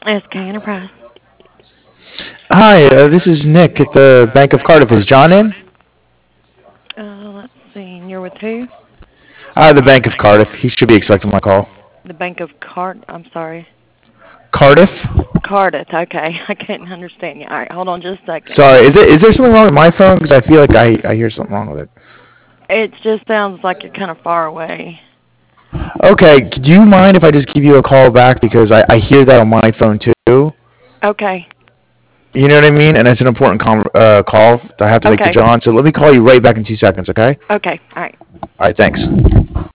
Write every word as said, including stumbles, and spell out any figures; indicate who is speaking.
Speaker 1: S K Enterprise.
Speaker 2: Hi, uh, this is Nick at the Bank of Cardiff. Is John in?
Speaker 1: Uh, let's see. And you're with who?
Speaker 2: Uh, the Bank of Cardiff. He should be expecting my call.
Speaker 1: The Bank of Card. I'm sorry.
Speaker 2: Cardiff?
Speaker 1: Cardiff. Okay. I couldn't understand you. All right. Hold on just a second.
Speaker 2: Sorry, is it is there something wrong with my phone? Because I feel like I, I hear something wrong with it.
Speaker 1: It just sounds like you're kind of far away.
Speaker 2: Okay, do you mind if I just give you a call back because I, I hear that on my phone too?
Speaker 1: Okay.
Speaker 2: You know what I mean? And it's an important com- uh, call that I have to make to
Speaker 1: Okay.
Speaker 2: John. So let me call you right back in two seconds, okay?
Speaker 1: Okay. All right.
Speaker 2: All right, thanks.